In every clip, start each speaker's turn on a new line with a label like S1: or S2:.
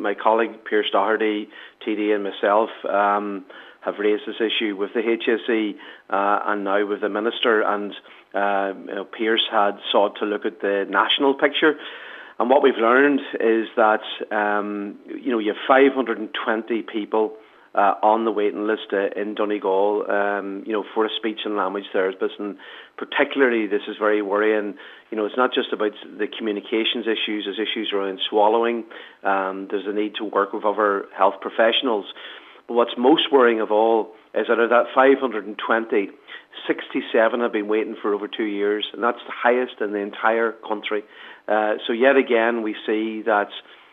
S1: my colleague Pierce Doherty, TD, and myself have raised this issue with the HSE and now with the Minister, and Pierce had sought to look at the national picture. And what we've learned is that you have 520 people on the waiting list in Donegal, for a speech and language therapist, and particularly this is very worrying. It's not just about the communications issues. There's issues around swallowing. There's a need to work with other health professionals. But what's most worrying of all is that of that 520, 67 have been waiting for over 2 years, and that's the highest in the entire country. So yet again, we see that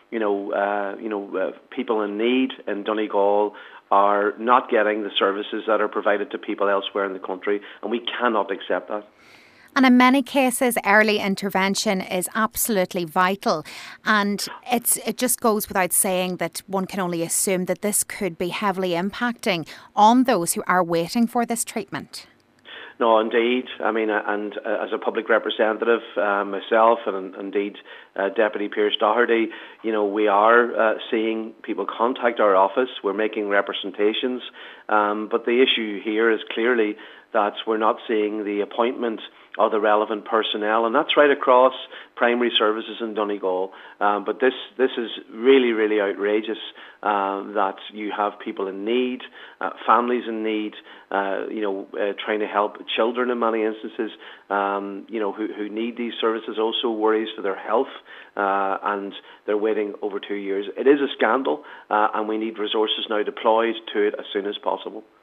S1: people in need in Donegal are not getting the services that are provided to people elsewhere in the country, and we cannot accept that.
S2: And in many cases, early intervention is absolutely vital. And it just goes without saying that one can only assume that this could be heavily impacting on those who are waiting for this treatment.
S1: No, indeed. I mean, and as a public representative, myself and indeed Deputy Pierce Doherty, we are seeing people contact our office. We're making representations. But the issue here is clearly that we're not seeing the appointment of the relevant personnel, and that's right across primary services in Donegal. But this is really, really outrageous that you have people in need, families in need, trying to help children in many instances, who need these services, also worries for their health, and they're waiting over 2 years. It is a scandal, and we need resources now deployed to it as soon as possible.